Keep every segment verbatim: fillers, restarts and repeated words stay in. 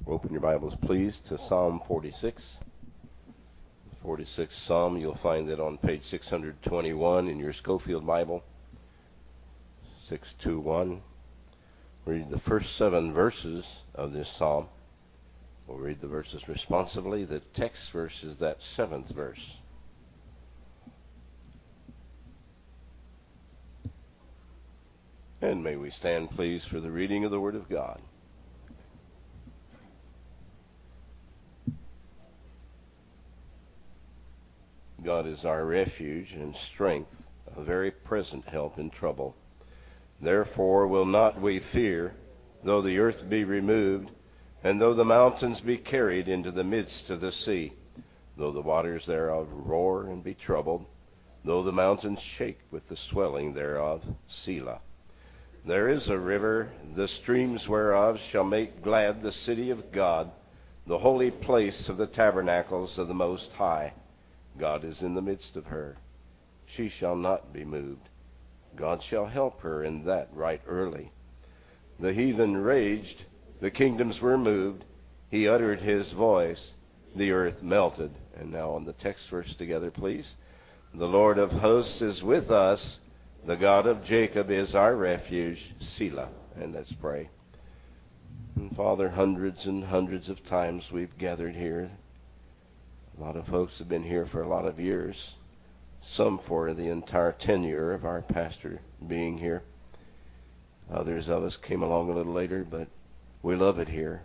Open your Bibles, please, to Psalm forty-six. forty-sixth Psalm, you'll find that on page six hundred twenty-one in your Schofield Bible. six twenty-one. Read the first seven verses of this psalm. We'll read the verses responsively. The text verse is that seventh verse. And may we stand, please, for the reading of the Word of God. God is our refuge and strength, a very present help in trouble. Therefore will not we fear, though the earth be removed, and though the mountains be carried into the midst of the sea, though the waters thereof roar and be troubled, though the mountains shake with the swelling thereof. Selah. There is a river, the streams whereof shall make glad the city of God, the holy place of the tabernacles of the Most High. God is in the midst of her. She shall not be moved. God shall help her in that right early. The heathen raged, the kingdoms were moved. He uttered his voice, the earth melted. And now on the text verse together, please. The Lord of hosts is with us. The God of Jacob is our refuge. Selah. And let's pray. And Father, hundreds and hundreds of times we've gathered here. A lot of folks have been here for a lot of years, some for the entire tenure of our pastor being here. Others of us came along a little later, but we love it here.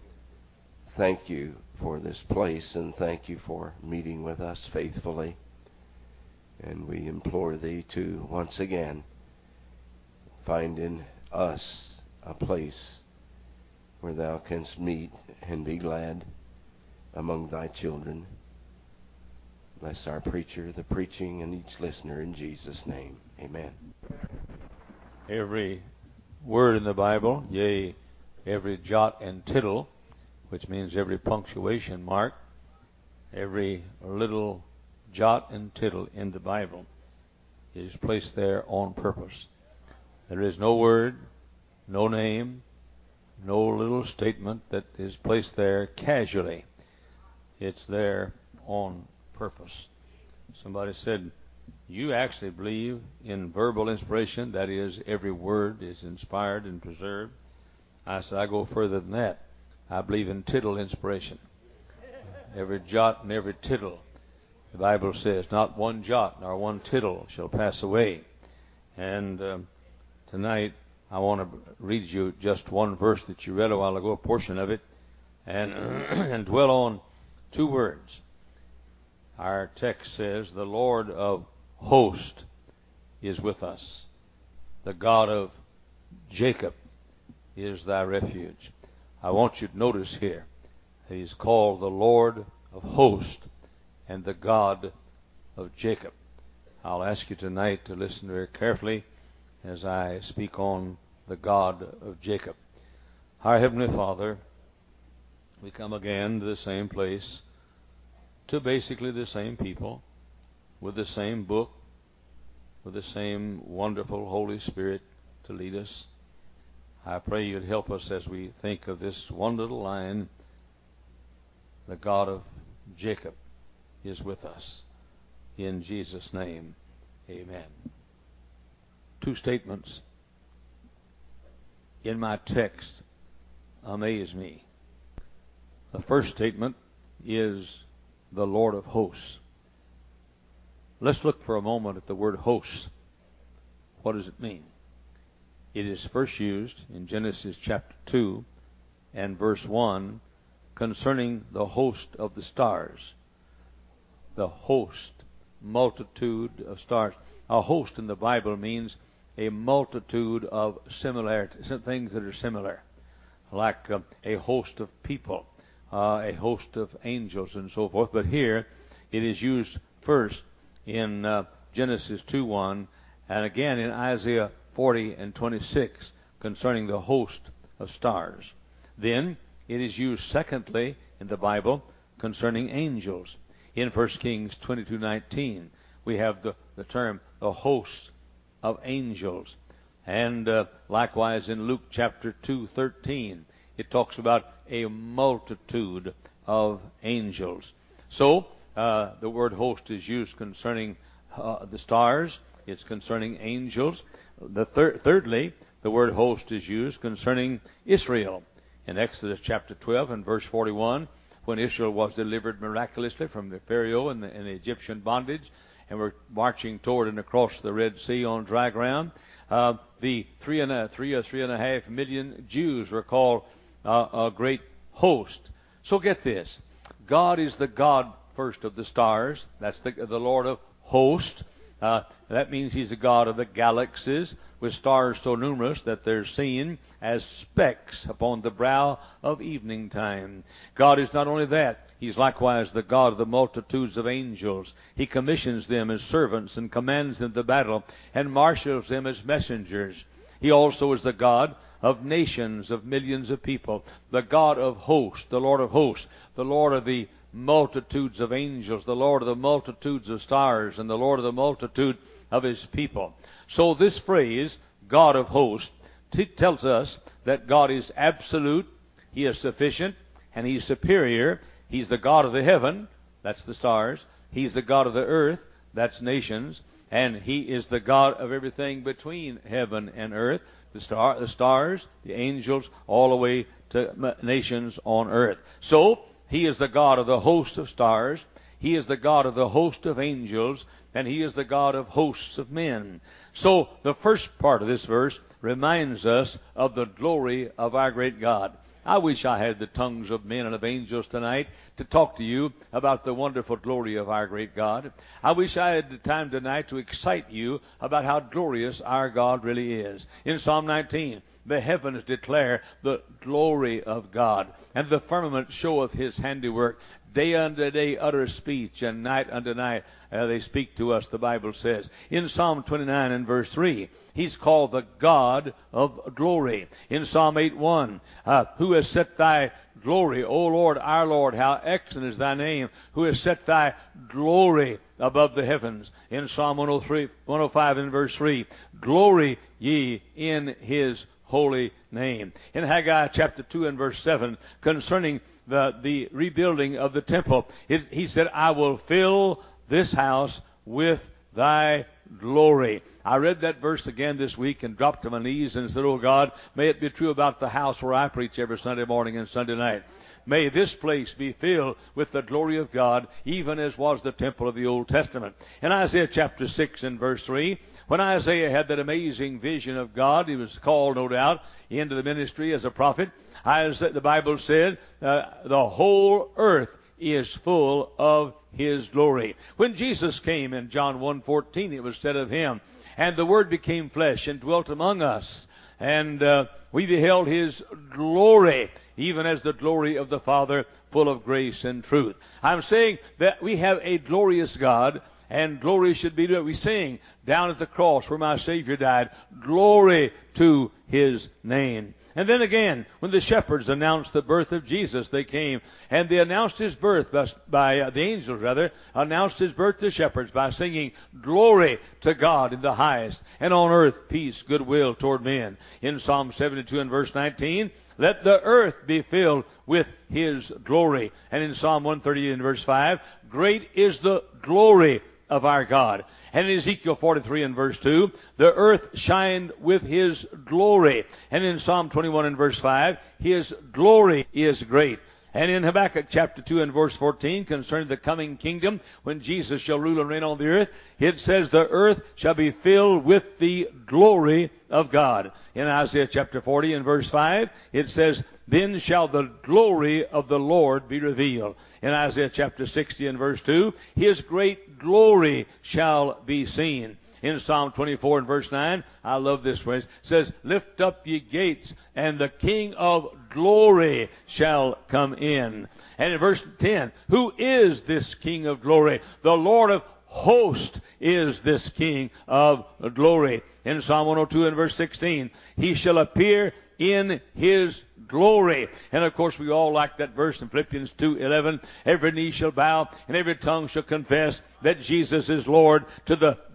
Thank you for this place, and thank you for meeting with us faithfully. And we implore Thee to, once again, find in us a place where Thou canst meet and be glad among Thy children. Bless our preacher, the preaching, and each listener in Jesus' name. Amen. Every word in the Bible, yea, every jot and tittle, which means every punctuation mark, every little jot and tittle in the Bible is placed there on purpose. There is no word, no name, no little statement that is placed there casually. It's there on purpose. Somebody said, you actually believe in verbal inspiration, that is, every word is inspired and preserved. I said, I go further than that. I believe in tittle inspiration. Every jot and every tittle. The Bible says, not one jot nor one tittle shall pass away. And um, tonight I want to read you just one verse that you read a while ago, a portion of it, and, and dwell on two words. Our text says, the Lord of hosts is with us. The God of Jacob is thy refuge. I want you to notice here that he's called the Lord of hosts and the God of Jacob. I'll ask you tonight to listen very carefully as I speak on the God of Jacob. Our Heavenly Father, we come again to the same place, to basically the same people, with the same book, with the same wonderful Holy Spirit to lead us. I pray you'd help us as we think of this one little line, the God of Jacob is with us. In Jesus' name, amen. Two statements in my text amaze me. The first statement is the Lord of hosts. Let's look for a moment at the word hosts. What does it mean? It is first used in Genesis chapter two and verse one concerning the host of the stars. The host, multitude of stars. A host in the Bible means a multitude of similarities, things that are similar, like uh, a host of people, uh, a host of angels, and so forth. But here it is used first in uh, Genesis two one, and again in Isaiah forty and twenty-six concerning the host of stars. Then it is used secondly in the Bible concerning angels. In First Kings twenty-two nineteen, we have the, the term the hosts of angels. And uh, likewise in Luke chapter two thirteen, it talks about a multitude of angels. So, uh, the word host is used concerning uh, the stars. It's concerning angels. The thir- thirdly, the word host is used concerning Israel. In Exodus chapter twelve and verse forty-one, when Israel was delivered miraculously from the Pharaoh and the, and the Egyptian bondage, and were marching toward and across the Red Sea on dry ground, uh, the three and a three or three and a half million Jews were called uh, a great host. So get this: God is the God first of the stars. That's the the Lord of hosts. Uh, that means He's the God of the galaxies, with stars so numerous that they're seen as specks upon the brow of evening time. God is not only that, He's likewise the God of the multitudes of angels. He commissions them as servants and commands them to battle and marshals them as messengers. He also is the God of nations, of millions of people, the God of hosts, the Lord of hosts, the Lord of the multitudes of angels, the Lord of the multitudes of stars, and the Lord of the multitude of His people. So this phrase, God of hosts, t- tells us that God is absolute, He is sufficient, and He's superior. He's the God of the heaven, that's the stars. He's the God of the earth, that's nations. And He is the God of everything between heaven and earth, the, star, the stars, the angels, all the way to nations on earth. So, He is the God of the host of stars, He is the God of the host of angels, and He is the God of hosts of men. So, the first part of this verse reminds us of the glory of our great God. I wish I had the tongues of men and of angels tonight to talk to you about the wonderful glory of our great God. I wish I had the time tonight to excite you about how glorious our God really is. In Psalm nineteen, the heavens declare the glory of God, and the firmament showeth His handiwork. Day unto day utter speech, and night unto night uh, they speak to us, the Bible says. In Psalm twenty-nine and verse three, He's called the God of glory. In Psalm eight one, uh, who has set thy glory, O Lord, our Lord, how excellent is thy name, who has set thy glory above the heavens. In Psalm one oh three, one oh five and verse three, glory ye in His holy name. In Haggai chapter two and verse seven, concerning the, the rebuilding of the temple, it, he said, I will fill this house with thy glory. I read that verse again this week and dropped to my knees and said, oh God, may it be true about the house where I preach every Sunday morning and Sunday night. May this place be filled with the glory of God, even as was the temple of the Old Testament. In Isaiah chapter six and verse three, when Isaiah had that amazing vision of God, he was called, no doubt, into the ministry as a prophet. As the Bible said, uh, the whole earth is full of His glory. When Jesus came in John one fourteen, it was said of Him, and the Word became flesh and dwelt among us, and uh, we beheld His glory, even as the glory of the Father, full of grace and truth. I'm saying that we have a glorious God, and glory should be to, we sing down at the cross where my Savior died, glory to His name. And then again, when the shepherds announced the birth of Jesus, they came and they announced His birth by, by uh, the angels rather, announced His birth to shepherds by singing, glory to God in the highest, and on earth peace, goodwill toward men. In Psalm seventy-two and verse nineteen, let the earth be filled with His glory. And in Psalm one thirty-eight and verse five, great is the glory of our God. And in Ezekiel forty-three and verse two, the earth shined with His glory. And in Psalm twenty-one and verse five, His glory is great. And in Habakkuk chapter two and verse fourteen, concerning the coming kingdom, when Jesus shall rule and reign on the earth, it says the earth shall be filled with the glory of God. In Isaiah chapter forty and verse five, it says, then shall the glory of the Lord be revealed. In Isaiah chapter sixty and verse two, His great glory shall be seen. In Psalm twenty-four and verse nine, I love this phrase, says, lift up ye gates, and the King of glory shall come in. And in verse ten, who is this King of glory? The Lord of hosts is this King of glory. In Psalm one oh two and verse sixteen, He shall appear in His glory. And of course we all like that verse in Philippians two eleven, every knee shall bow and every tongue shall confess that Jesus is Lord, to the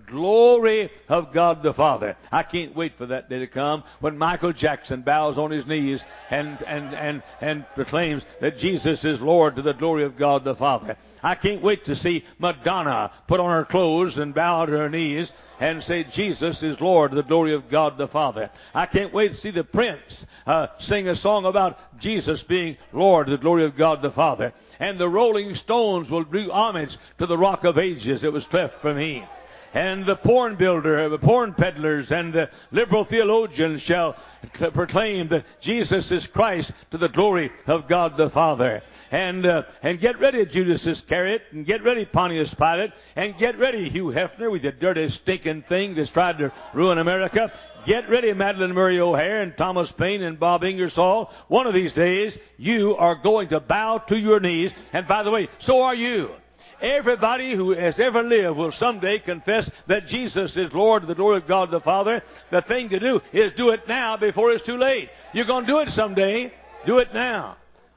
glory of God the Father. I can't wait for that day to come when Michael Jackson bows on his knees and, and, and, and proclaims that Jesus is Lord to the glory of God the Father. I can't wait to see Madonna put on her clothes and bow to her knees and say, Jesus is Lord to the glory of God the Father. I can't wait to see the Prince uh, sing a song about Jesus being Lord to the glory of God the Father. And the Rolling Stones will do homage to the Rock of Ages that was cleft from me. And the porn builder, the porn peddlers, and the liberal theologians shall proclaim that Jesus is Christ to the glory of God the Father. And uh, and get ready, Judas Iscariot, and get ready, Pontius Pilate, and get ready, Hugh Hefner, with your dirty, stinking thing that's tried to ruin America. Get ready, Madeleine Murray O'Hare and Thomas Paine and Bob Ingersoll. One of these days, you are going to bow to your knees. And by the way, so are you. Everybody who has ever lived will someday confess that Jesus is Lord to the glory of God the Father. The thing to do is do it now before it's too late. You're going to do it someday. Do it now.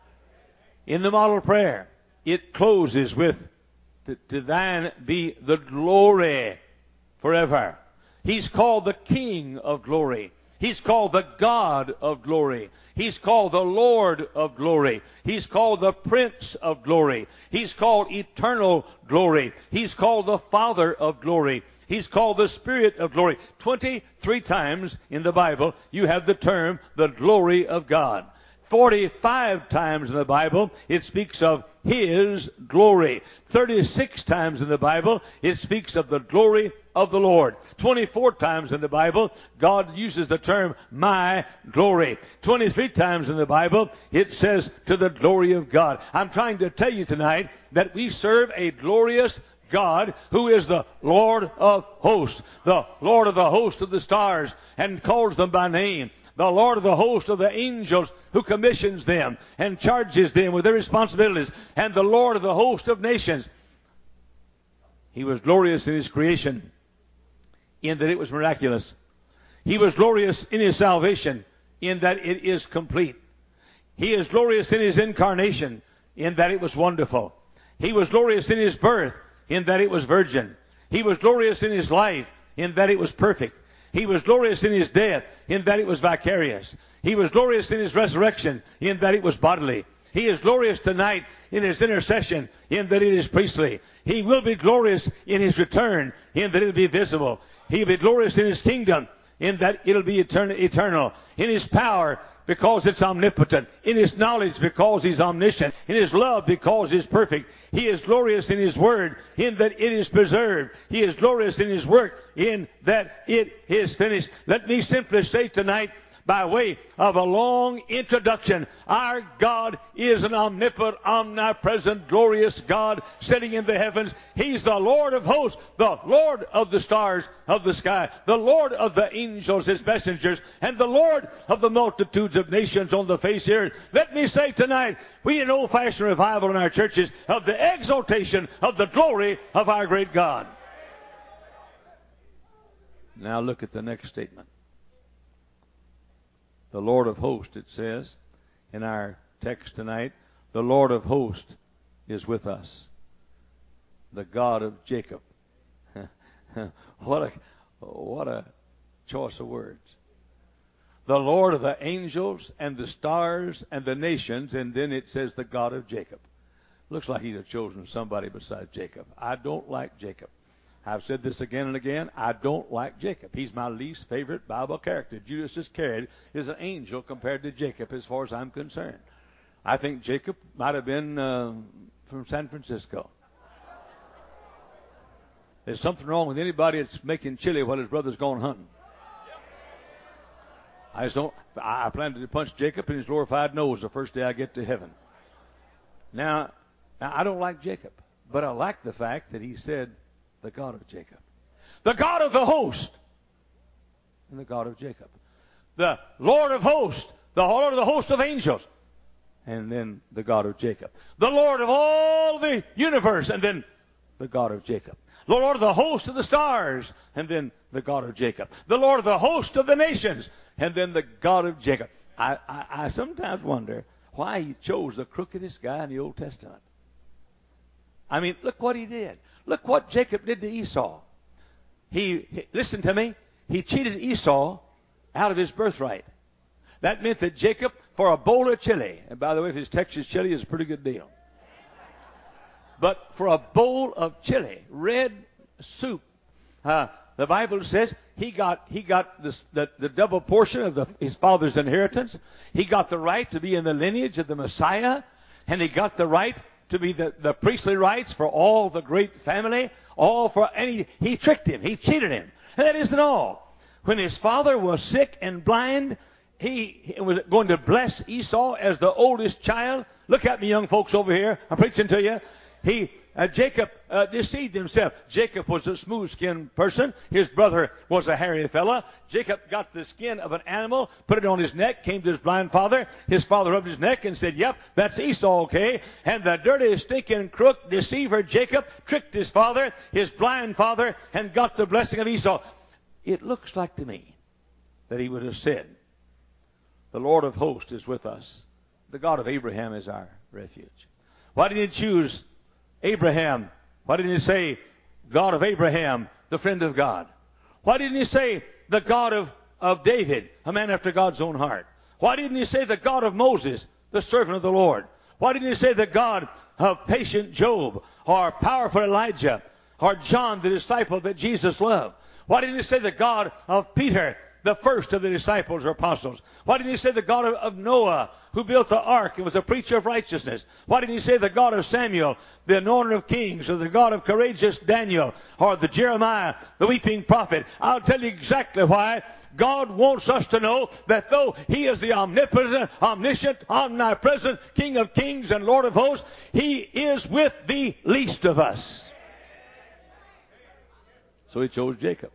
In the model prayer, it closes with, to, to thine be the glory forever. He's called the King of glory. He's called the God of glory. He's called the Lord of glory. He's called the Prince of glory. He's called eternal glory. He's called the Father of glory. He's called the Spirit of glory. Twenty-three times in the Bible you have the term the glory of God. Forty-five times in the Bible it speaks of His glory. Thirty-six times in the Bible it speaks of the glory of the Lord. Twenty-four times in the Bible God uses the term my glory. Twenty-three times in the Bible it says to the glory of God. I'm trying to tell you tonight that we serve a glorious God who is the Lord of hosts, the Lord of the host of the stars, and calls them by name. The Lord of the host of the angels who commissions them and charges them with their responsibilities. And the Lord of the host of nations. He was glorious in His creation in that it was miraculous. He was glorious in His salvation in that it is complete. He is glorious in His incarnation in that it was wonderful. He was glorious in His birth in that it was virgin. He was glorious in His life in that it was perfect. He was glorious in His death, in that it was vicarious. He was glorious in His resurrection, in that it was bodily. He is glorious tonight in His intercession, in that it is priestly. He will be glorious in His return, in that it will be visible. He will be glorious in His kingdom, in that it will be eternal. In His power, because it's omnipotent. In His knowledge, because He's omniscient. In His love, because He's perfect. He is glorious in His word, in that it is preserved. He is glorious in His work, in that it is finished. Let me simply say tonight, by way of a long introduction, our God is an omnipotent, omnipresent, glorious God sitting in the heavens. He's the Lord of hosts, the Lord of the stars of the sky, the Lord of the angels, His messengers, and the Lord of the multitudes of nations on the face of the earth. Let me say tonight, we need an old-fashioned revival in our churches of the exaltation of the glory of our great God. Now look at the next statement. The Lord of hosts, it says in our text tonight, the Lord of hosts is with us. The God of Jacob. what a what a choice of words. The Lord of the angels and the stars and the nations, and then it says the God of Jacob. Looks like He'd have chosen somebody besides Jacob. I don't like Jacob. I've said this again and again. I don't like Jacob. He's my least favorite Bible character. Judas Iscariot is an angel compared to Jacob as far as I'm concerned. I think Jacob might have been uh, from San Francisco. There's something wrong with anybody that's making chili while his brother's gone hunting. I just don't. I plan to punch Jacob in his glorified nose the first day I get to heaven. Now, now I don't like Jacob, but I like the fact that he said, the God of Jacob. The God of the host. And the God of Jacob. The Lord of hosts. The Lord of the host of angels. And then the God of Jacob. The Lord of all the universe. And then the God of Jacob. The Lord of the host of the stars. And then the God of Jacob. The Lord of the host of the nations. And then the God of Jacob. I, I, I sometimes wonder why He chose the crookedest guy in the Old Testament. I mean, look what he did. Look what Jacob did to Esau. he, he listen to me, he cheated Esau out of his birthright. That meant that Jacob, for a bowl of chili, and by the way, if it's Texas chili, it's a pretty good deal. But for a bowl of chili, red soup, uh, the Bible says he got he got this, the, the double portion of the, his father's inheritance. He got the right to be in the lineage of the Messiah, and he got the right to be the, the priestly rights for all the great family. All for and he, he tricked him. He cheated him. And that isn't all. When his father was sick and blind, he, he was going to bless Esau as the oldest child. Look at me, young folks over here. I'm preaching to you. He, uh, Jacob uh, deceived himself. Jacob was a smooth-skinned person. His brother was a hairy fella. Jacob got the skin of an animal, put it on his neck, came to his blind father. His father rubbed his neck and said, "Yep, that's Esau, okay?" And the dirty, stinking crook, deceiver Jacob tricked his father, his blind father, and got the blessing of Esau. It looks like to me that he would have said, "The Lord of hosts is with us. The God of Abraham is our refuge." Why did he choose Abraham? Why didn't he say, God of Abraham, the friend of God? Why didn't he say, the God of, of David, a man after God's own heart? Why didn't he say, the God of Moses, the servant of the Lord? Why didn't he say, the God of patient Job, or powerful Elijah, or John, the disciple that Jesus loved? Why didn't he say, the God of Peter, the first of the disciples or apostles? Why didn't he say the God of, of Noah, who built the ark and was a preacher of righteousness? Why didn't he say the God of Samuel, the anointer of kings, or the God of courageous Daniel, or the Jeremiah, the weeping prophet? I'll tell you exactly why. God wants us to know that though he is the omnipotent, omniscient, omnipresent, King of kings and Lord of hosts, he is with the least of us. So he chose Jacob.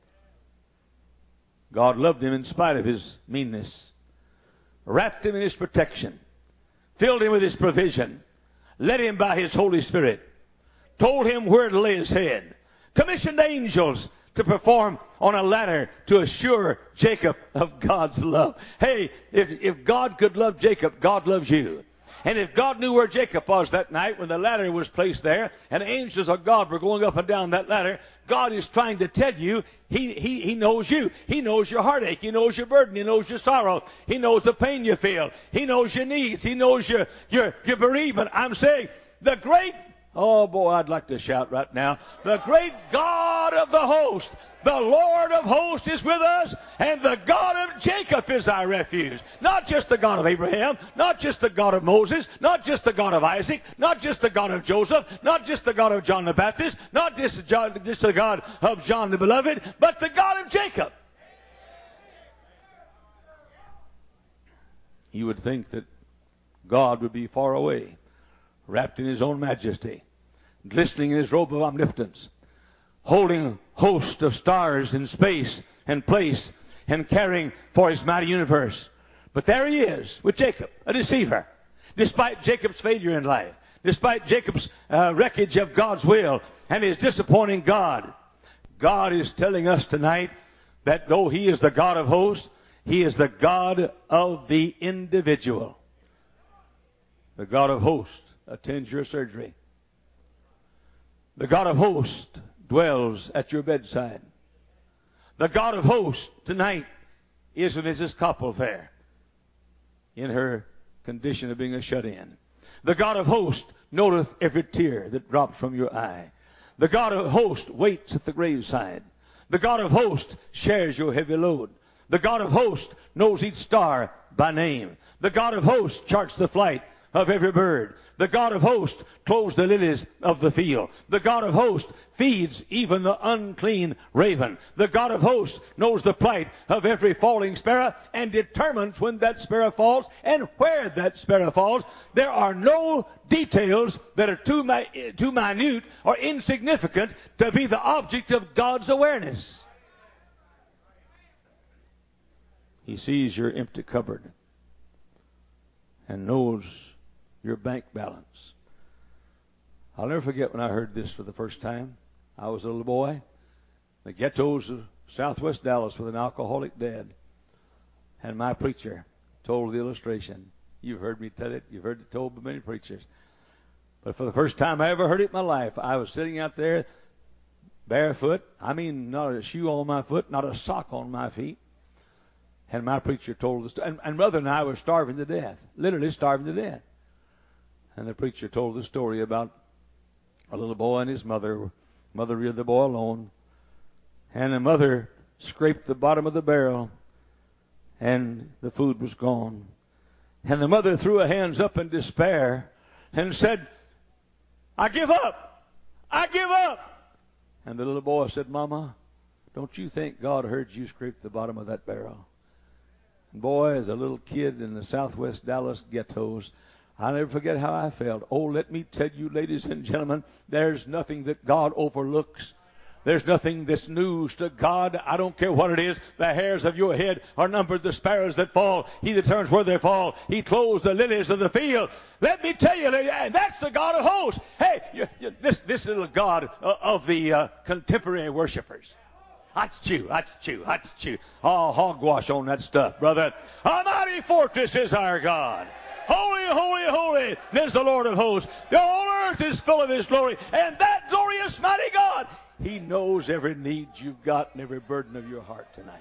God loved him in spite of his meanness, wrapped him in his protection, filled him with his provision, led him by his Holy Spirit, told him where to lay his head, commissioned angels to perform on a ladder to assure Jacob of God's love. Hey, if, if God could love Jacob, God loves you. And if God knew where Jacob was that night when the ladder was placed there, and angels of God were going up and down that ladder, God is trying to tell you, He, He, He knows you. He knows your heartache. He knows your burden. He knows your sorrow. He knows the pain you feel. He knows your needs. He knows your, your, your bereavement. I'm saying, the great, oh boy, I'd like to shout right now, the great God of the host, the Lord of hosts is with us, and the God of Jacob is our refuge. Not just the God of Abraham, not just the God of Moses, not just the God of Isaac, not just the God of Joseph, not just the God of John the Baptist, not just, John, just the God of John the Beloved, but the God of Jacob. You would think that God would be far away, wrapped in his own majesty, glistening in his robe of omnipotence, holding a host of stars in space and place, and caring for his mighty universe. But there he is with Jacob, a deceiver. Despite Jacob's failure in life, despite Jacob's uh, wreckage of God's will and his disappointing God, God is telling us tonight that though he is the God of hosts, he is the God of the individual. The God of hosts attends your surgery. The God of hosts dwells at your bedside. The God of hosts tonight is with Missus Coppelfair in her condition of being a shut-in. The God of hosts noteth every tear that drops from your eye. The God of hosts waits at the graveside. The God of hosts shares your heavy load. The God of hosts knows each star by name. The God of hosts charts the flight of every bird. The God of hosts clothes the lilies of the field. The God of hosts feeds even the unclean raven. The God of hosts knows the plight of every falling sparrow and determines when that sparrow falls and where that sparrow falls. There are no details that are too, mi- too minute or insignificant to be the object of God's awareness. He sees your empty cupboard and knows your bank balance. I'll never forget when I heard this for the first time. I was a little boy in the ghettos of southwest Dallas with an alcoholic dad. And my preacher told the illustration. You've heard me tell it. You've heard it told by many preachers. But for the first time I ever heard it in my life, I was sitting out there barefoot. I mean, not a shoe on my foot, not a sock on my feet. And my preacher told us, and, and Mother and I were starving to death, literally starving to death. And the preacher told the story about a little boy and his mother. Mother reared the boy alone. And the mother scraped the bottom of the barrel, and the food was gone. And the mother threw her hands up in despair and said, I give up! I give up! And the little boy said, Mama, don't you think God heard you scrape the bottom of that barrel? And boy, as a little kid in the southwest Dallas ghettos, I'll never forget how I felt. Oh, let me tell you, ladies and gentlemen, there's nothing that God overlooks. There's nothing that's news to God. I don't care what it is. The hairs of your head are numbered, the sparrows that fall. He determines where they fall. He clothes the lilies of the field. Let me tell you, that's the God of hosts. Hey, you, you, this, this little God of the uh, contemporary worshipers. That's true, that's true, that's true. Oh, hogwash on that stuff, brother. A mighty fortress is our God. Holy, holy, holy is the Lord of hosts. The whole earth is full of His glory. And that glorious mighty God, He knows every need you've got and every burden of your heart tonight.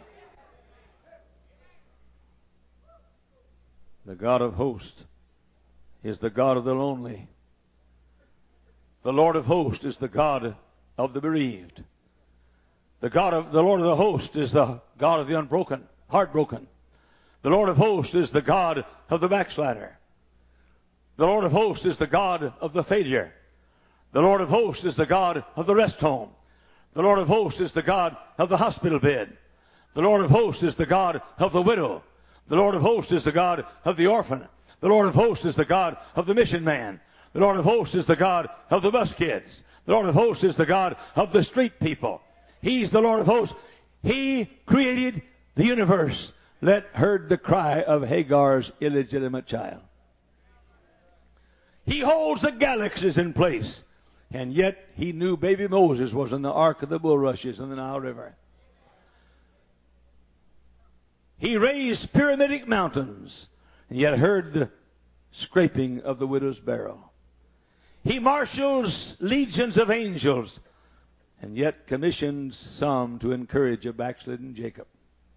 The God of hosts is the God of the lonely. The Lord of hosts is the God of the bereaved. The God of the Lord of the hosts is the God of the unbroken, heartbroken. The Lord of hosts is the God of the backslider. The Lord of hosts is the God of the failure. The Lord of hosts is the God of the rest home. The Lord of hosts is the God of the hospital bed. The Lord of hosts is the God of the widow. The Lord of hosts is the God of the orphan. The Lord of hosts is the God of the mission man. The Lord of hosts is the God of the bus kids. The Lord of hosts is the God of the street people. He's the Lord of hosts. He created the universe. Let heard the cry of Hagar's illegitimate child. He holds the galaxies in place. And yet He knew baby Moses was in the ark of the bulrushes in the Nile River. He raised pyramidic mountains, and yet heard the scraping of the widow's barrel. He marshals legions of angels, and yet commissions some to encourage a backslidden Jacob.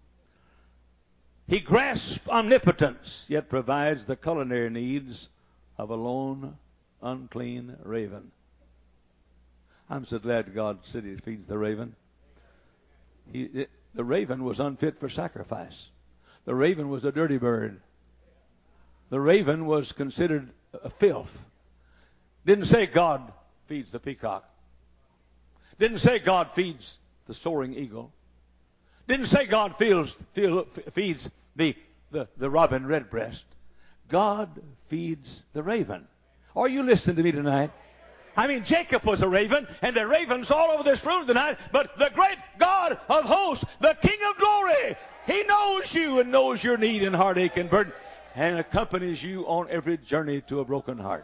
He grasps omnipotence, yet provides the culinary needs of a lone, unclean raven. I'm so glad God said He feeds the raven. He, it, the raven was unfit for sacrifice. The raven was a dirty bird. The raven was considered a filth. Didn't say God feeds the peacock. Didn't say God feeds the soaring eagle. Didn't say God feels, feel, feeds the, the, the robin redbreast. God feeds the raven. Are you listening to me tonight? I mean, Jacob was a raven, and there are ravens all over this room tonight, but the great God of hosts, the King of glory, He knows you and knows your need and heartache and burden, and accompanies you on every journey to a broken heart.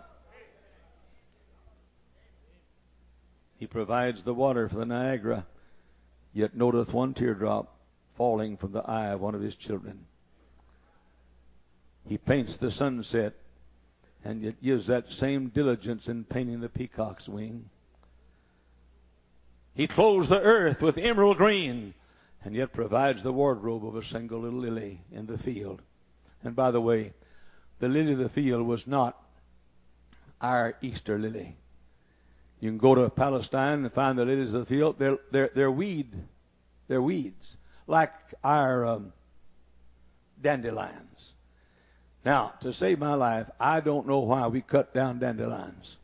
He provides the water for the Niagara, yet noteth one teardrop falling from the eye of one of His children. He paints the sunset, and yet gives that same diligence in painting the peacock's wing. He clothes the earth with emerald green, and yet provides the wardrobe of a single little lily in the field. And by the way, the lily of the field was not our Easter lily. You can go to Palestine and find the lilies of the field. They're, they're, they're weed. They're weeds, like our um, dandelions. Now, to save my life, I don't know why we cut down dandelions.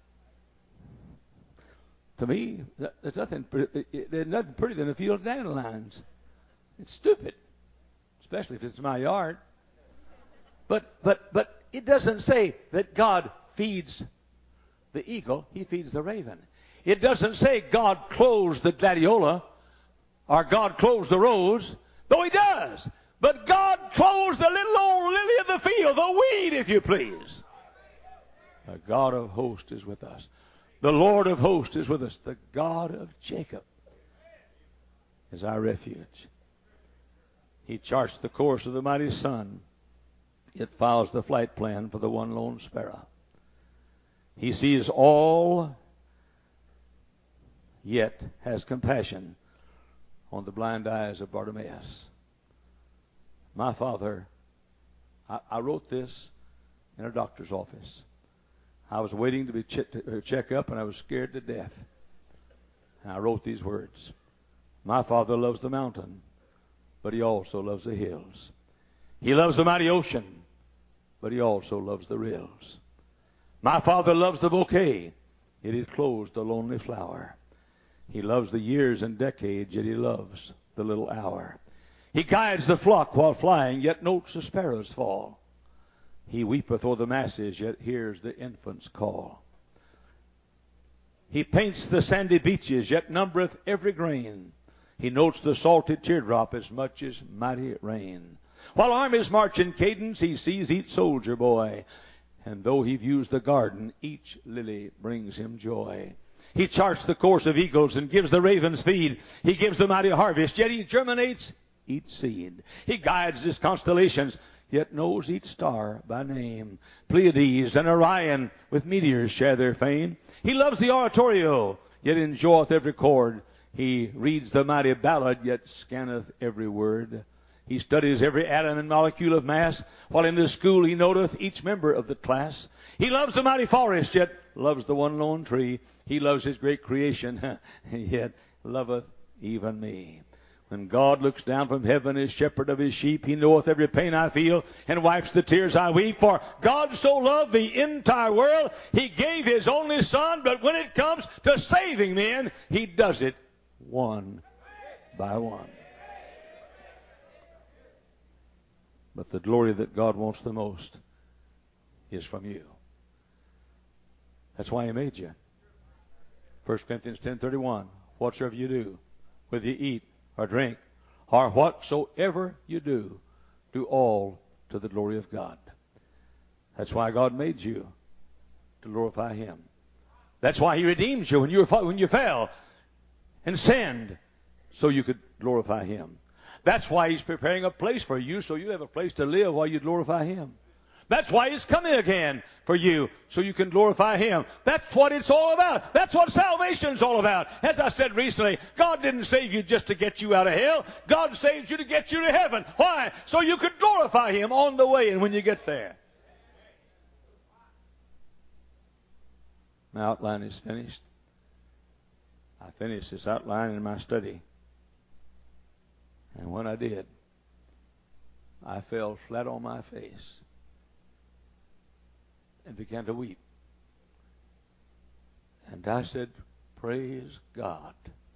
To me, there's nothing pretty, there's nothing prettier than a field of dandelions. It's stupid, especially if it's my yard. But but but it doesn't say that God feeds the eagle; He feeds the raven. It doesn't say God clothes the gladiola or God clothes the rose, though He does. But God clothes the little old lily of the field, the weed, if you please. The God of hosts is with us. The Lord of hosts is with us. The God of Jacob is our refuge. He charts the course of the mighty sun, yet files the flight plan for the one lone sparrow. He sees all yet has compassion on the blind eyes of Bartimaeus. My Father, I, I wrote this in a doctor's office. I was waiting to be ch- to check up, and I was scared to death. And I wrote these words. My Father loves the mountain, but He also loves the hills. He loves the mighty ocean, but He also loves the rills. My Father loves the bouquet, yet He clothes the lonely flower. He loves the years and decades, yet He loves the little hour. He guides the flock while flying, yet notes the sparrows fall. He weepeth o'er the masses, yet hears the infants call. He paints the sandy beaches, yet numbereth every grain. He notes the salted teardrop as much as mighty rain. While armies march in cadence, He sees each soldier boy. And though He views the garden, each lily brings Him joy. He charts the course of eagles and gives the ravens feed. He gives the mighty harvest, yet He germinates each seed. He guides His constellations, yet knows each star by name. Pleiades and Orion with meteors share their fame. He loves the oratorio, yet enjoyeth every chord. He reads the mighty ballad, yet scanneth every word. He studies every atom and molecule of mass, while in the school He noteth each member of the class. He loves the mighty forest, yet loves the one lone tree. He loves His great creation, yet loveth even me. When God looks down from heaven as shepherd of His sheep, He knoweth every pain I feel and wipes the tears I weep. For God so loved the entire world, He gave His only Son. But when it comes to saving men, He does it one by one. But the glory that God wants the most is from you. That's why He made you. First Corinthians ten thirty-one. Whatsoever you do, whether you eat or drink, or whatsoever you do, do all to the glory of God. That's why God made you, to glorify Him. That's why He redeemed you when you were, when you fell and sinned, so you could glorify Him. That's why He's preparing a place for you, so you have a place to live while you glorify Him. That's why He's coming again for you, so you can glorify Him. That's what it's all about. That's what salvation's all about. As I said recently, God didn't save you just to get you out of hell. God saved you to get you to heaven. Why? So you could glorify Him on the way and when you get there. My outline is finished. I finished this outline in my study. And when I did, I fell flat on my face and began to weep. And I said, praise God.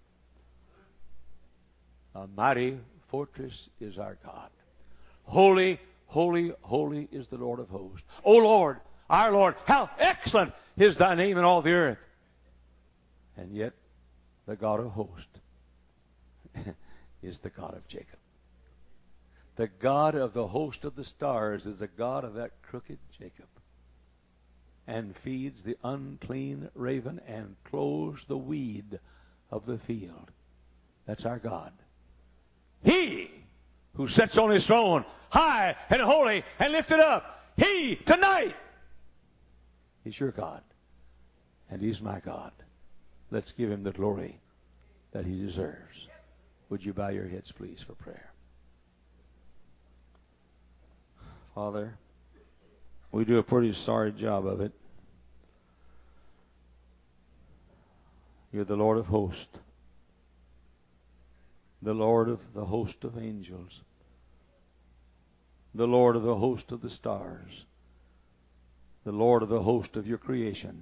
A mighty fortress is our God. Holy, holy, holy is the Lord of hosts. O Lord, our Lord, how excellent is Thy name in all the earth. And yet, the God of hosts is the God of Jacob. The God of the host of the stars is the God of that crooked Jacob, and feeds the unclean raven and clothes the weed of the field. That's our God. He who sits on His throne, high and holy and lifted up, He tonight is your God, and He's my God. Let's give Him the glory that He deserves. Would you bow your heads, please, for prayer? Father, we do a pretty sorry job of it. You're the Lord of hosts, the Lord of the host of angels, the Lord of the host of the stars, the Lord of the host of your creation.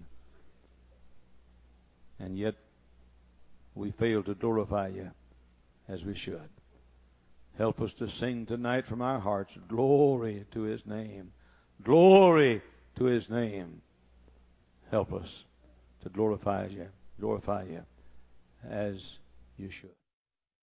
And yet we fail to glorify you as we should. Help us to sing tonight from our hearts, glory to His name. Glory to His name. Help us to glorify you, glorify you as you should.